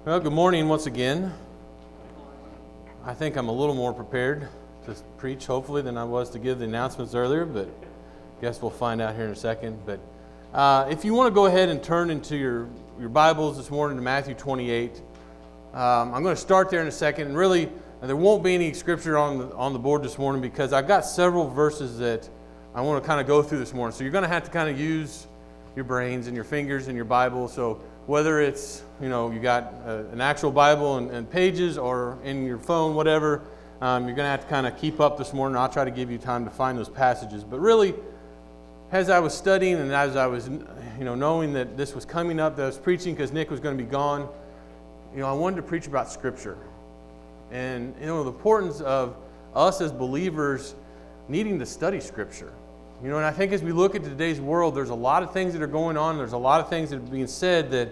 Well, good morning once again. I think I'm a little more prepared to preach, hopefully, than I was to give the announcements earlier, but I guess we'll find out here in a second. But if you want to go ahead and turn into your Bibles this morning to Matthew 28, I'm going to start there in a second. And really, there won't be any scripture on the board this morning because I've got several verses that I want to kind of go through this morning. So you're going to have to kind of use your brains and your fingers and your Bible. So whether it's, you got an actual Bible and pages or in your phone, whatever, you're going to have to kind of keep up this morning. I'll try to give you time to find those passages. But really, as I was studying and as I was, knowing that this was coming up, that I was preaching because Nick was going to be gone, I wanted to preach about Scripture. And, the importance of us as believers needing to study Scripture. And I think as we look at today's world, there's a lot of things that are going on. There's a lot of things that are being said that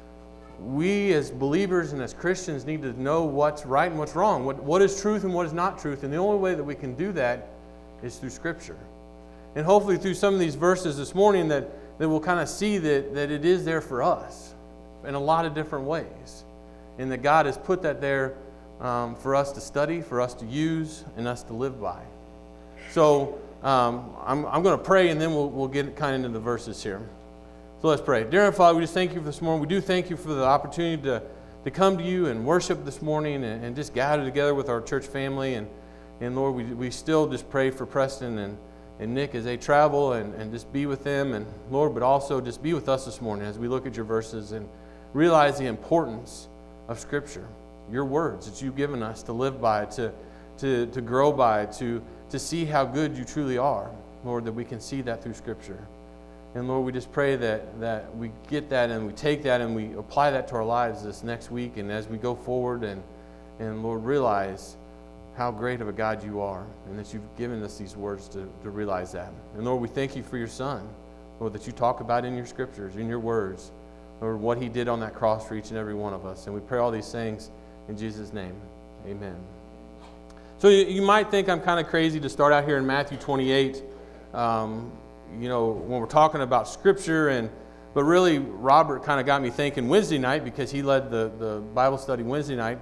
we as believers and as Christians need to know what's right and what's wrong, what is truth and what is not truth. And the only way that we can do that is through Scripture. And hopefully through some of these verses this morning that we'll kind of see that it is there for us in a lot of different ways. And that God has put that there for us to study, for us to use, and us to live by. So I'm going to pray, and then we'll get kind of into the verses here. So let's pray. Dear Father, we just thank you for this morning. We do thank you for the opportunity to come to you and worship this morning and just gather together with our church family. And Lord, we still just pray for Preston and Nick as they travel and just be with them. And Lord, but also just be with us this morning as we look at your verses and realize the importance of Scripture, your words that you've given us to live by, to grow by, to see how good you truly are, Lord, that we can see that through Scripture. And Lord, we just pray that we get that and we take that and we apply that to our lives this next week and as we go forward and Lord, realize how great of a God you are and that you've given us these words to realize that. And Lord, we thank you for your Son, Lord, that you talk about in your Scriptures, in your words, Lord, what he did on that cross for each and every one of us. And we pray all these things in Jesus' name. Amen. So you might think I'm kind of crazy to start out here in Matthew 28, when we're talking about Scripture, but really Robert kind of got me thinking Wednesday night because he led the Bible study Wednesday night.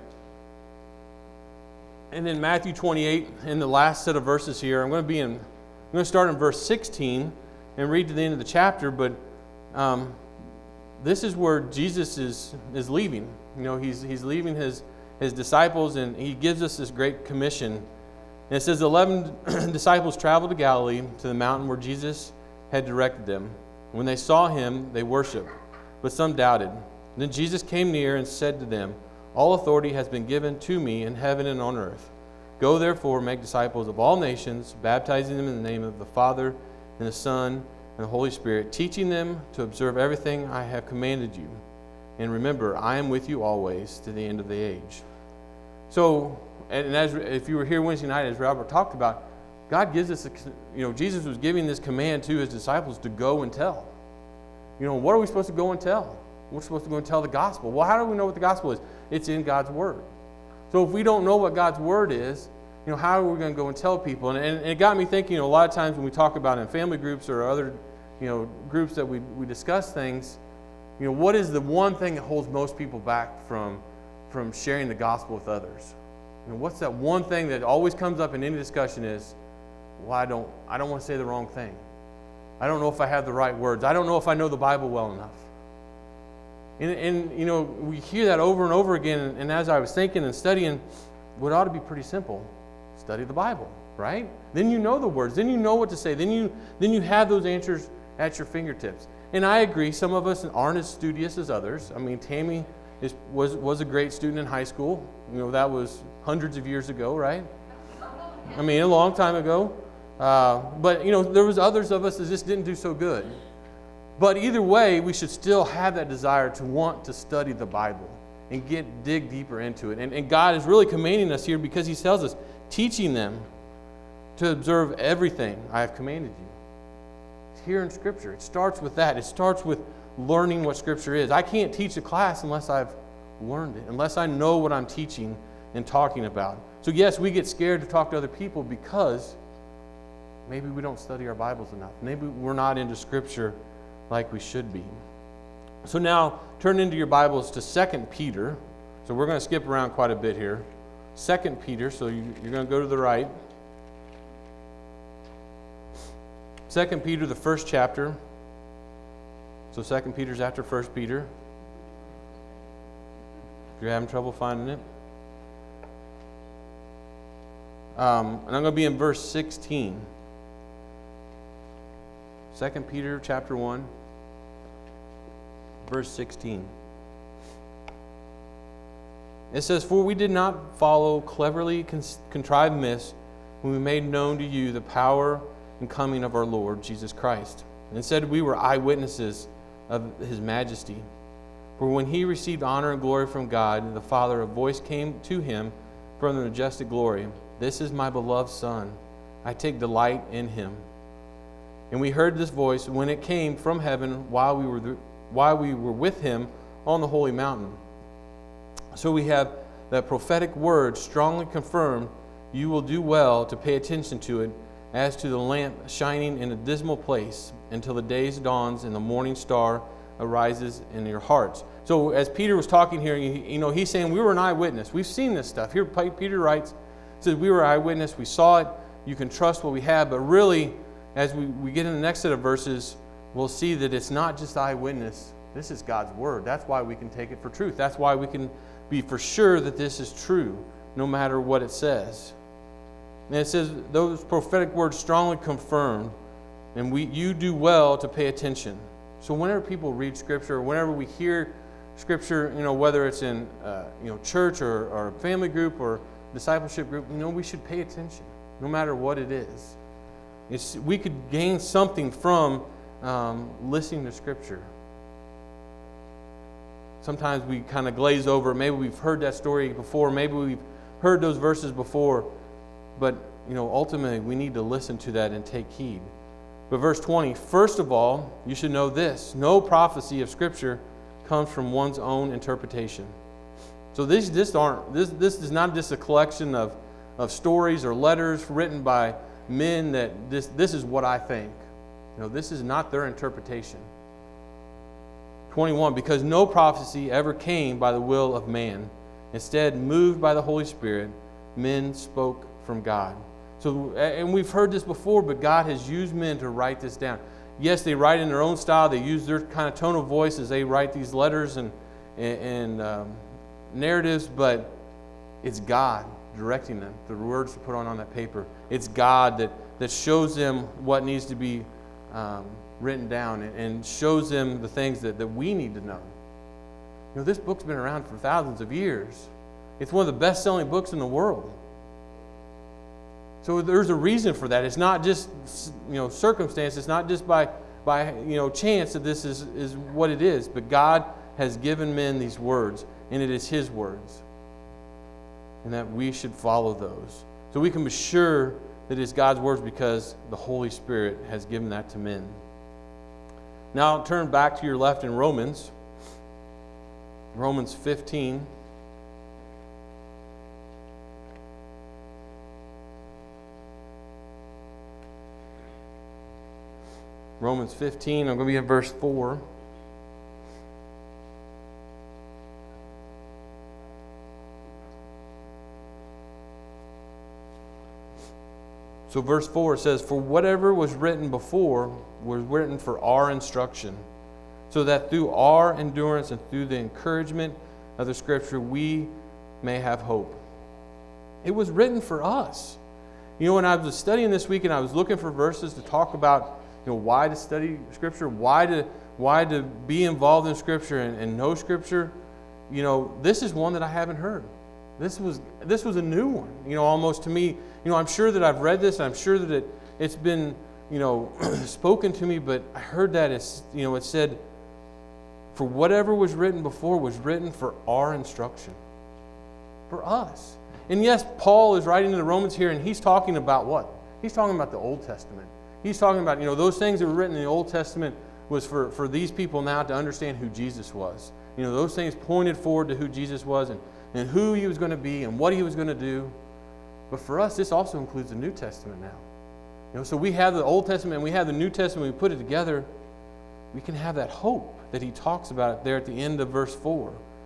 And in Matthew 28, in the last set of verses here, I'm going to start in verse 16 and read to the end of the chapter, but this is where Jesus is leaving. He's leaving his disciples, and he gives us this great commission. And it says, 11 disciples traveled to Galilee, to the mountain where Jesus had directed them. When they saw him, they worshipped, but some doubted. Then Jesus came near and said to them, all authority has been given to me in heaven and on earth. Go therefore, make disciples of all nations, baptizing them in the name of the Father and the Son and the Holy Spirit, teaching them to observe everything I have commanded you. And remember, I am with you always to the end of the age. So, if you were here Wednesday night, as Robert talked about, God gives us, Jesus was giving this command to his disciples to go and tell. What are we supposed to go and tell? We're supposed to go and tell the gospel. Well, how do we know what the gospel is? It's in God's Word. So if we don't know what God's Word is, how are we going to go and tell people? And it got me thinking, a lot of times when we talk about in family groups or other, groups that we discuss things, what is the one thing that holds most people back from sharing the gospel with others? What's that one thing that always comes up in any discussion is, well, I don't want to say the wrong thing. I don't know if I have the right words. I don't know if I know the Bible well enough. And we hear that over and over again, and as I was thinking and studying, what ought to be pretty simple, study the Bible, right? Then you know the words, then you know what to say, then you have those answers at your fingertips. And I agree, some of us aren't as studious as others. I mean, Tammy was a great student in high school. That was hundreds of years ago, right? I mean, a long time ago. But there was others of us that just didn't do so good. But either way, we should still have that desire to want to study the Bible and dig deeper into it. And God is really commanding us here because he tells us, teaching them to observe everything I have commanded you. It's here in Scripture. It starts with that. It starts with learning what Scripture is. I can't teach a class unless I've learned it, unless I know what I'm teaching and talking about. So yes, we get scared to talk to other people because maybe we don't study our Bibles enough. Maybe we're not into Scripture like we should be. So now turn into your Bibles to 2 Peter So we're going to skip around quite a bit here. 2 Peter, so you're going to go to the right. 2 Peter, the first chapter. So 2 Peter's after 1 Peter. If you're having trouble finding it. And I'm going to be in verse 16. 2 Peter chapter 1, verse 16. It says, "For we did not follow cleverly contrived myths when we made known to you the power and coming of our Lord Jesus Christ. Instead, we were eyewitnesses of His majesty. For when He received honor and glory from God the Father, a voice came to Him from the majestic glory, 'This is my beloved Son. I take delight in Him.' And we heard this voice when it came from heaven while we were with Him on the holy mountain." So we have that prophetic word strongly confirmed. You will do well to pay attention to it as to the lamp shining in a dismal place until the day dawns and the morning star arises in your hearts. So as Peter was talking here, he's saying we were an eyewitness. We've seen this stuff. Here Peter writes, says we were an eyewitness. We saw it. You can trust what we have. But really, as we get in the next set of verses, we'll see that it's not just eyewitness. This is God's word. That's why we can take it for truth. That's why we can be for sure that this is true, no matter what it says. And it says, those prophetic words strongly confirmed, and you do well to pay attention. So whenever people read Scripture, whenever we hear Scripture, whether it's in church or a family group or discipleship group, we should pay attention, no matter what it is. We could gain something from listening to Scripture. Sometimes we kind of glaze over. Maybe we've heard that story before. Maybe we've heard those verses before. But, ultimately, we need to listen to that and take heed. But verse 20, "First of all, you should know this. No prophecy of Scripture comes from one's own interpretation." So this is not just a collection of stories or letters written by men that this is what I think. This is not their interpretation. 21, "Because no prophecy ever came by the will of man. Instead, moved by the Holy Spirit, men spoke from God." So, and we've heard this before, but God has used men to write this down. Yes, they write in their own style. They use their kind of tone of voice as they write these letters and narratives, but it's God directing them, the words to put on that paper. It's God that shows them what needs to be written down and shows them the things that we need to know. This book's been around for thousands of years. It's one of the best-selling books in the world. So there's a reason for that. It's not just circumstance. It's not just by chance that this is what it is. But God has given men these words, and it is His words, and that we should follow those. So we can be sure that it's God's words because the Holy Spirit has given that to men. Now turn back to your left in Romans 15. Romans 15, I'm going to be in verse 4. So verse 4 says, "For whatever was written before was written for our instruction, so that through our endurance and through the encouragement of the Scripture we may have hope." It was written for us. When I was studying this week and I was looking for verses to talk about why to study Scripture, why to be involved in Scripture and know Scripture, this is one that I haven't heard. This was a new one, almost to me. I'm sure that I've read this, and I'm sure that it's been, spoken to me, but I heard that it said, "For whatever was written before was written for our instruction." For us. And yes, Paul is writing to the Romans here, and he's talking about what? He's talking about the Old Testament. He's talking about, those things that were written in the Old Testament was for these people now to understand who Jesus was. Those things pointed forward to who Jesus was and who He was going to be and what He was going to do. But for us, this also includes the New Testament now. So we have the Old Testament and we have the New Testament. We put it together. We can have that hope that he talks about there at the end of verse 4.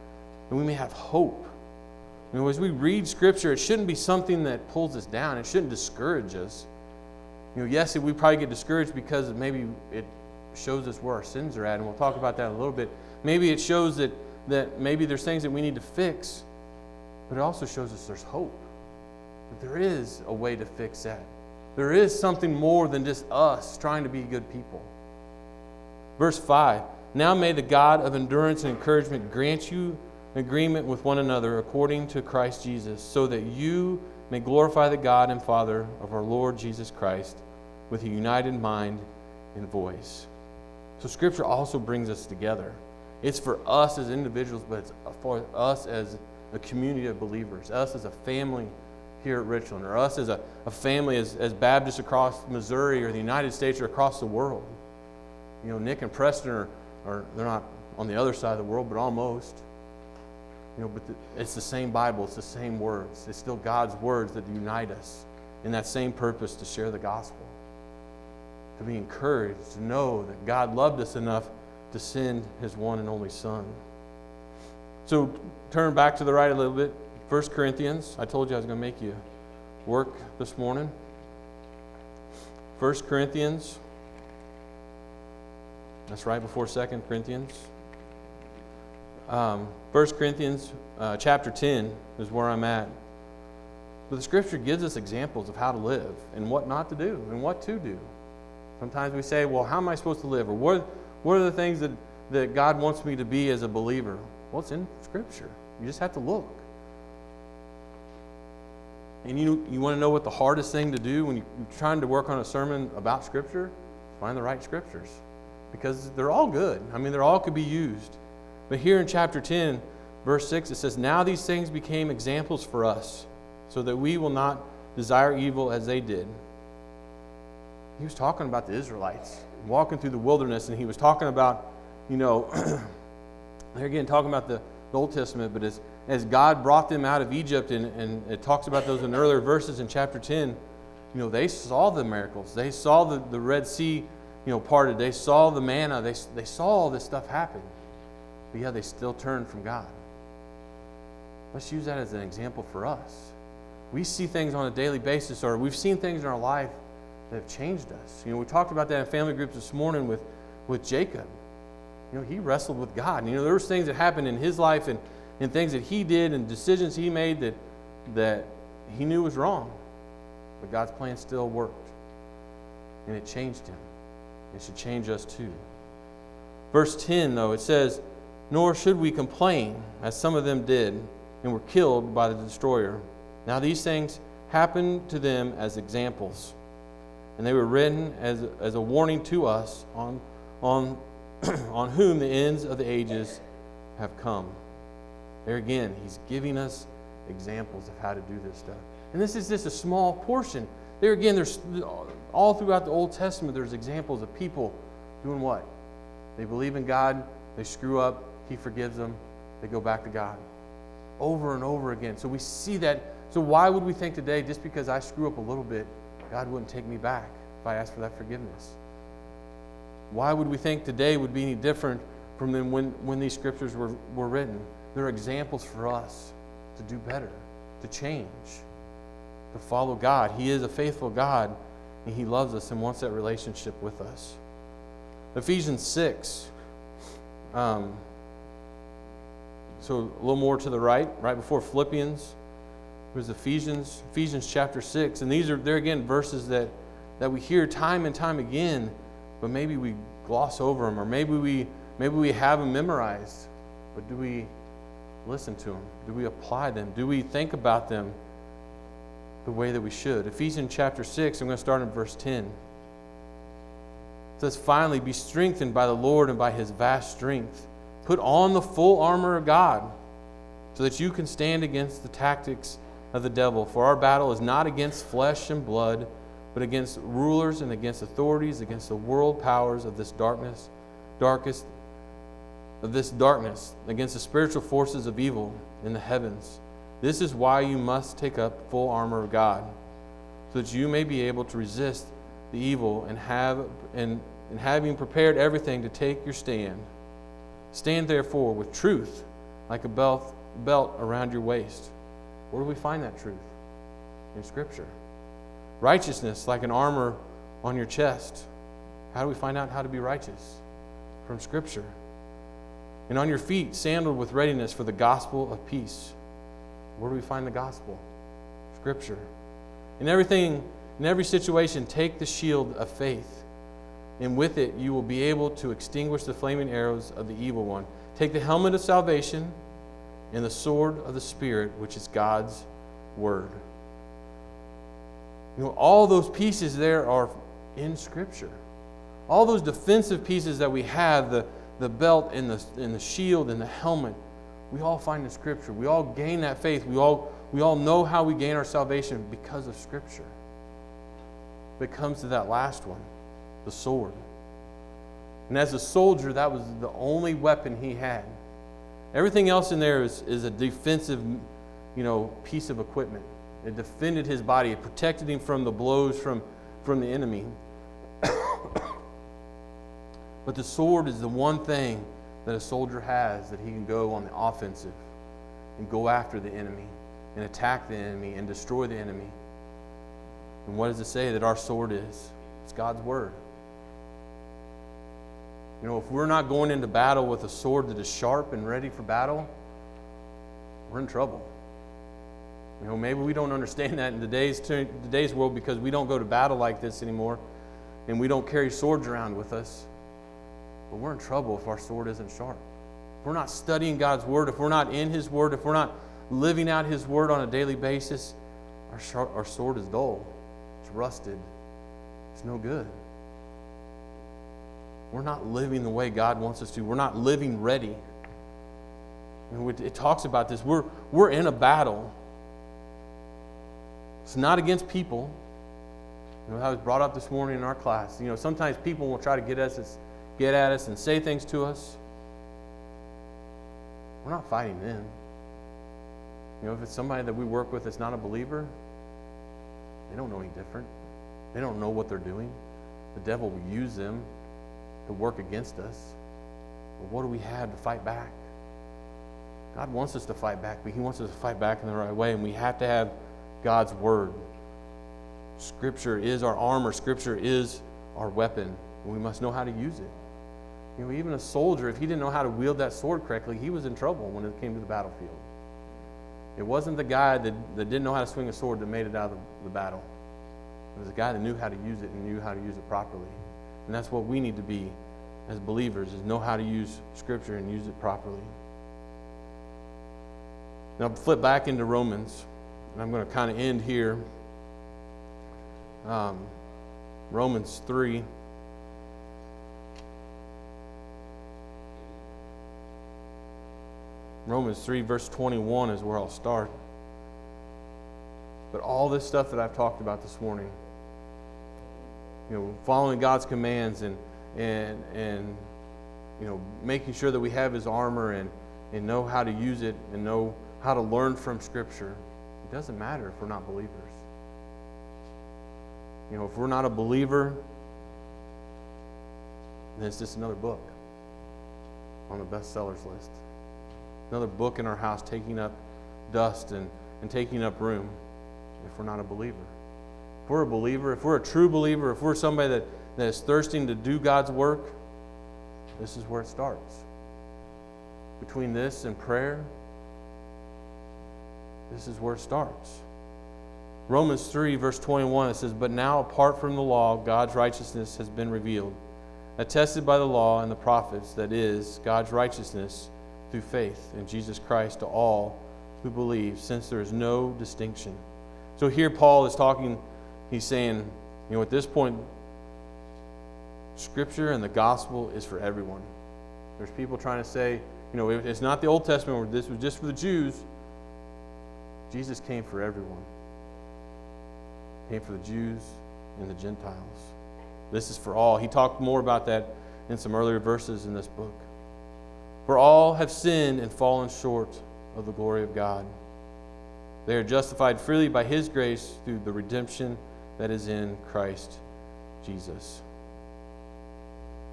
and we may have hope. As we read Scripture, it shouldn't be something that pulls us down. It shouldn't discourage us. Yes, we probably get discouraged because maybe it shows us where our sins are at, and we'll talk about that in a little bit. Maybe it shows that maybe there's things that we need to fix, but it also shows us there's hope. That there is a way to fix that. There is something more than just us trying to be good people. Verse 5, now may the God of endurance and encouragement grant you agreement with one another according to Christ Jesus, so that you may glorify the God and Father of our Lord Jesus Christ with a united mind and voice. So Scripture also brings us together. It's for us as individuals, but it's for us as a community of believers, us as a family here at Richland, or us as a family as Baptists across Missouri or the United States or across the world. Nick and Preston are they're not on the other side of the world, but almost. But it's the same Bible, it's the same words. It's still God's words that unite us in that same purpose to share the gospel. To be encouraged, to know that God loved us enough to send His one and only Son. So turn back to the right a little bit. 1 Corinthians. I told you I was going to make you work this morning. 1 Corinthians. That's right before 2 Corinthians. 1 Corinthians chapter 10 is where I'm at. But the Scripture gives us examples of how to live and what not to do and what to do. Sometimes we say, well, how am I supposed to live? Or what are the things that God wants me to be as a believer? Well, it's in Scripture. You just have to look. And you want to know what the hardest thing to do when you're trying to work on a sermon about Scripture? Find the right Scriptures. Because they're all good. They all could be used. But here in chapter 10, verse 6, it says, now these things became examples for us, so that we will not desire evil as they did. He was talking about the Israelites walking through the wilderness, and he was talking about, they're again talking about the Old Testament, but as God brought them out of Egypt, and it talks about those in earlier verses in chapter 10, they saw the miracles. They saw the Red Sea, parted. They saw the manna. They saw all this stuff happen. But yeah, they still turned from God. Let's use that as an example for us. We see things on a daily basis, or we've seen things in our life that have changed us. We talked about that in family groups this morning with Jacob. He wrestled with God. There was things that happened in his life and things that he did and decisions he made that he knew was wrong. But God's plan still worked. And it changed him. It should change us too. Verse 10, though, it says, nor should we complain, as some of them did, and were killed by the destroyer. Now these things happened to them as examples, and they were written as a warning to us on whom the ends of the ages have come. There again, he's giving us examples of how to do this stuff. And this is just a small portion. There again, there's all throughout the Old Testament, there's examples of people doing what? They believe in God, they screw up, He forgives them, they go back to God. Over and over again. So we see that. So why would we think today, just because I screw up a little bit, God wouldn't take me back if I asked for that forgiveness? Why would we think today would be any different from when these scriptures were written? They're examples for us to do better, to change, to follow God. He is a faithful God, and He loves us and wants that relationship with us. Ephesians 6. So a little more to the right before Philippians, there's Ephesians chapter 6. And they're again verses that we hear time and time again, but maybe we gloss over them, or maybe we have them memorized. But do we listen to them? Do we apply them? Do we think about them the way that we should? Ephesians chapter 6, I'm going to start in verse 10. It says, finally, be strengthened by the Lord and by His vast strength. Put on the full armor of God, so that you can stand against the tactics of the devil. For our battle is not against flesh and blood, but against rulers and against authorities, against the world powers of this darkness, against the spiritual forces of evil in the heavens. This is why you must take up full armor of God, so that you may be able to resist the evil and having prepared everything to take your stand. Stand therefore with truth like a belt belt around your waist. Where do we find that truth? In Scripture. Righteousness, like an armor on your chest. How do we find out how to be righteous? From Scripture. And on your feet, sandaled with readiness for the gospel of peace. Where do we find the gospel? Scripture. In every situation, take the shield of faith, and with it you will be able to extinguish the flaming arrows of the evil one. Take the helmet of salvation and the sword of the Spirit, which is God's Word. All those pieces there are in Scripture. All those defensive pieces that we have, the belt and the shield and the helmet, we all find in Scripture. We all gain that faith. We all know how we gain our salvation because of Scripture. But it comes to that last one, the sword. And as a soldier, that was the only weapon he had. Everything else in there is a defensive, piece of equipment. It defended his body. It protected him from the blows from the enemy. But the sword is the one thing that a soldier has that he can go on the offensive and go after the enemy and attack the enemy and destroy the enemy. And what does it say that our sword is? It's God's Word. If we're not going into battle with a sword that is sharp and ready for battle, we're in trouble. Maybe we don't understand that in today's world because we don't go to battle like this anymore and we don't carry swords around with us. But we're in trouble if our sword isn't sharp. If we're not studying God's Word, if we're not in His Word, if we're not living out His Word on a daily basis, our sword is dull. It's rusted. It's no good. We're not living the way God wants us to. We're not living ready. It talks about this. We're in a battle. It's not against people. That was brought up this morning in our class. Sometimes people will try to get at us and say things to us. We're not fighting them. If it's somebody that we work with that's not a believer, they don't know any different. They don't know what they're doing. The devil will use them to work against us. But what do we have to fight back? God wants us to fight back, but He wants us to fight back in the right way, and we have to have God's Word. Scripture is our armor. Scripture is our weapon, and we must know how to use it. Even a soldier, if he didn't know how to wield that sword correctly, he was in trouble when it came to the battlefield. It wasn't the guy that didn't know how to swing a sword that made it out of the battle. It was the guy that knew how to use it and knew how to use it properly. And that's what we need to be as believers, is know how to use Scripture and use it properly. Now flip back into Romans, and I'm going to kind of end here. Romans 3. Romans 3 verse 21 is where I'll start. But all this stuff that I've talked about this morning, following God's commands and making sure that we have His armor and know how to use it and know how to learn from Scripture, it doesn't matter if we're not believers. If we're not a believer, then it's just another book on the bestsellers list. Another book in our house taking up dust and taking up room if we're not a believer. If we're a believer, if we're a true believer, if we're somebody that is thirsting to do God's work, this is where it starts. Between this and prayer, this is where it starts. Romans 3 verse 21, it says, "But now apart from the law, God's righteousness has been revealed, attested by the law and the prophets, that is, God's righteousness through faith in Jesus Christ to all who believe, since there is no distinction." So here Paul is talking, he's saying, at this point, Scripture and the gospel is for everyone. There's people trying to say, it's not the Old Testament where this was just for the Jews. Jesus came for everyone. He came for the Jews and the Gentiles. This is for all. He talked more about that in some earlier verses in this book. For all have sinned and fallen short of the glory of God. They are justified freely by His grace through the redemption that is in Christ Jesus.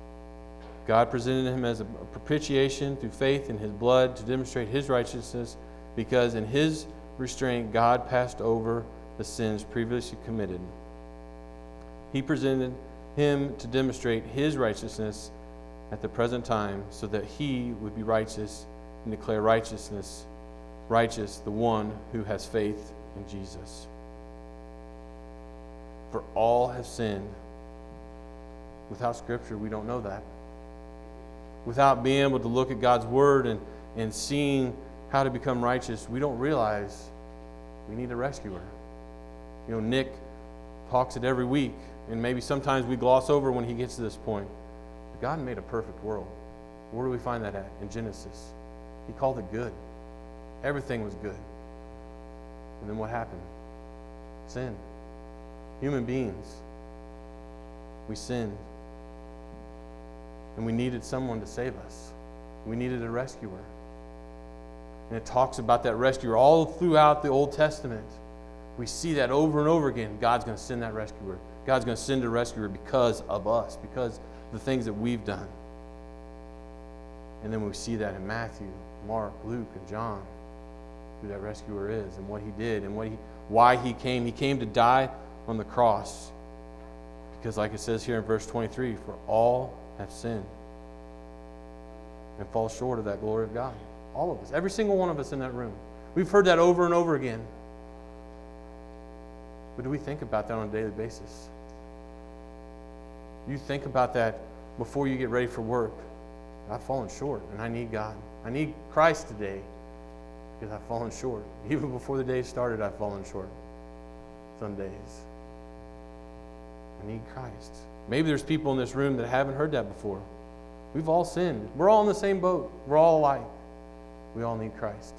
God presented Him as a propitiation through faith in His blood to demonstrate His righteousness because in his restraint God passed over the sins previously committed. He presented him to demonstrate his righteousness at the present time, so that he would be righteous and declare righteous the one who has faith in Jesus. For all have sinned. Without Scripture, we don't know that. Without being able to look at God's Word and seeing how to become righteous, we don't realize we need a rescuer. Nick talks it every week, and maybe sometimes we gloss over when he gets to this point. But God made a perfect world. Where do we find that at? In Genesis. He called it good. Everything was good. And then what happened? Sin. Human beings. We sinned. And we needed someone to save us. We needed a rescuer. And it talks about that rescuer all throughout the Old Testament. We see that over and over again. God's going to send that rescuer. God's going to send a rescuer because of us, because of the things that we've done. And then we see that in Matthew, Mark, Luke, and John, who that rescuer is and what he did and why he came. He came to die on the cross because, like it says here in verse 23, for all have sinned and fall short of that glory of God. All of us, every single one of us in that room. We've heard that over and over again. But do we think about that on a daily basis? You think about that before you get ready for work. I've fallen short and I need God. I need Christ today because I've fallen short. Even before the day started, I've fallen short some days. I need Christ. Maybe there's people in this room that haven't heard that before. We've all sinned. We're all in the same boat. We're all alike. We all need Christ.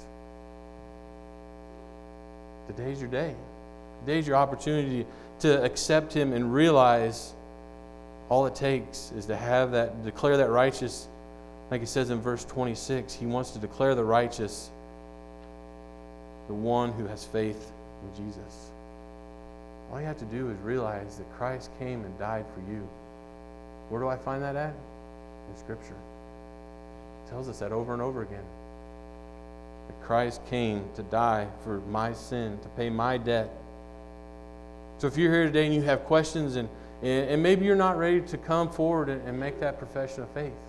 Today's your day. Today's your opportunity to accept Him and realize all it takes is to have that, declare that righteous, like it says in verse 26. He wants to declare the righteous, the one who has faith in Jesus. All you have to do is realize that Christ came and died for you. Where do I find that at? In Scripture. It tells us that over and over again. That Christ came to die for my sin, to pay my debt. So if you're here today and you have questions and maybe you're not ready to come forward and make that profession of faith,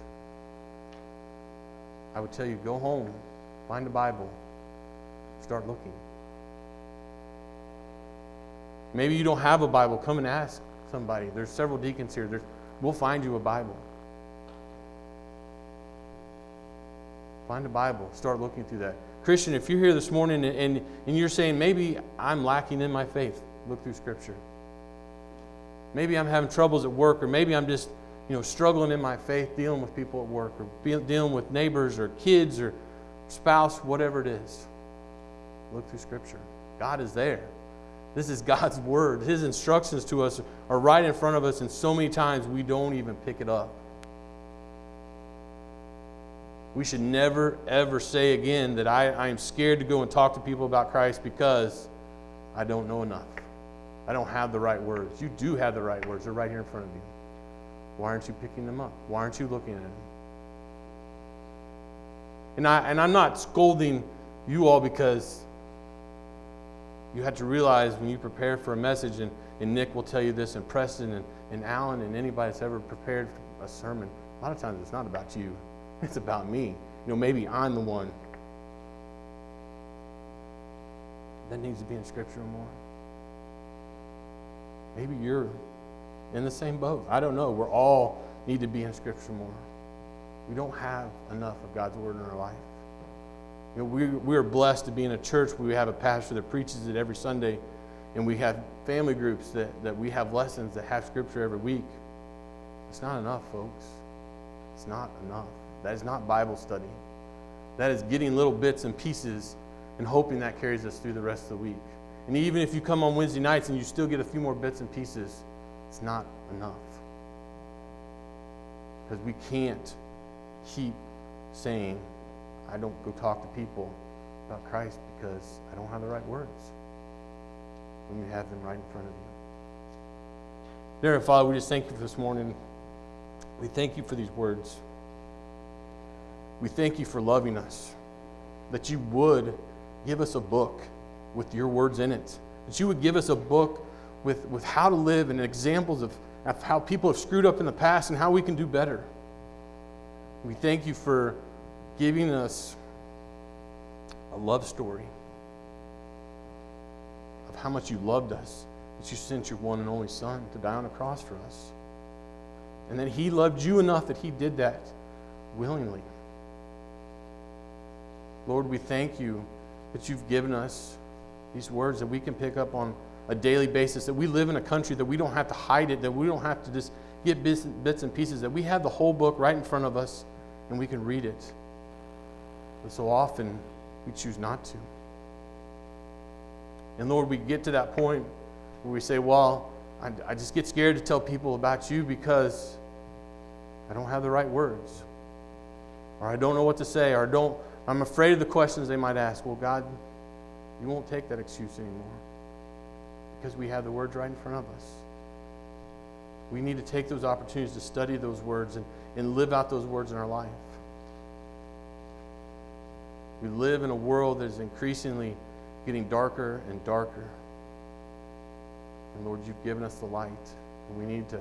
I would tell you, go home, find a Bible, start looking. Maybe you don't have a Bible. Come and ask somebody. There's several deacons here. We'll find you a Bible. Find a Bible. Start looking through that. Christian, if you're here this morning and you're saying, maybe I'm lacking in my faith, look through Scripture. Maybe I'm having troubles at work, or maybe I'm just struggling in my faith, dealing with people at work, or dealing with neighbors or kids or spouse, whatever it is. Look through Scripture. God is there. This is God's Word. His instructions to us are right in front of us, and so many times we don't even pick it up. We should never, ever say again that I am scared to go and talk to people about Christ because I don't know enough. I don't have the right words. You do have the right words. They're right here in front of you. Why aren't you picking them up? Why aren't you looking at them? And I'm not scolding you all because you have to realize when you prepare for a message, and Nick will tell you this, and Preston and Alan and anybody that's ever prepared a sermon, a lot of times it's not about you. It's about me. Maybe I'm the one that needs to be in Scripture more. Maybe you're in the same boat. I don't know. We all need to be in Scripture more. We don't have enough of God's Word in our life. We are blessed to be in a church where we have a pastor that preaches it every Sunday, and we have family groups that we have lessons that have Scripture every week. It's not enough, folks. It's not enough. That is not Bible study. That is getting little bits and pieces and hoping that carries us through the rest of the week. And even if you come on Wednesday nights and you still get a few more bits and pieces, it's not enough. Because we can't keep saying, I don't go talk to people about Christ because I don't have the right words, when you have them right in front of you. Dear Father, we just thank you for this morning. We thank you for these words. We thank you for loving us, that you would give us a book with your words in it. That you would give us a book with how to live and examples of how people have screwed up in the past and how we can do better. We thank you for giving us a love story of how much you loved us, that you sent your one and only Son to die on a cross for us. And that He loved you enough that He did that willingly. Lord, we thank you that you've given us these words that we can pick up on a daily basis, that we live in a country that we don't have to hide it, that we don't have to just get bits and pieces, that we have the whole book right in front of us and we can read it. But so often we choose not to. And Lord, we get to that point where we say, well, I just get scared to tell people about you because I don't have the right words. Or I don't know what to say, or I'm afraid of the questions they might ask. Well, God, you won't take that excuse anymore because we have the words right in front of us. We need to take those opportunities to study those words and live out those words in our life. We live in a world that is increasingly getting darker and darker. And Lord, you've given us the light. And we need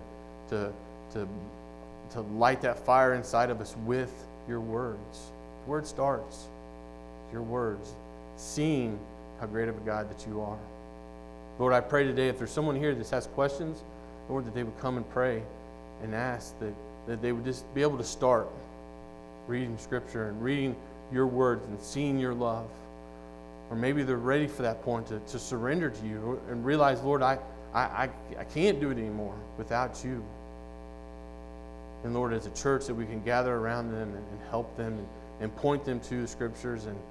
to light that fire inside of us with your words. The word starts. Your words. Seeing how great of a God that you are. Lord, I pray today if there's someone here that has questions, Lord, that they would come and pray and ask that they would just be able to start reading Scripture and reading your words and seeing your love. Or maybe they're ready for that point to surrender to you and realize, Lord, I can't do it anymore without you. And Lord, as a church, that we can gather around them and help them and point them to the Scriptures and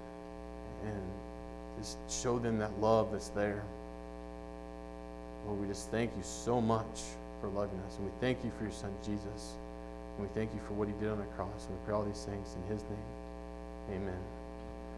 just show them that love that's there. Lord, we just thank you so much for loving us. And we thank you for your Son, Jesus. And we thank you for what he did on the cross. And we pray all these things in his name. Amen.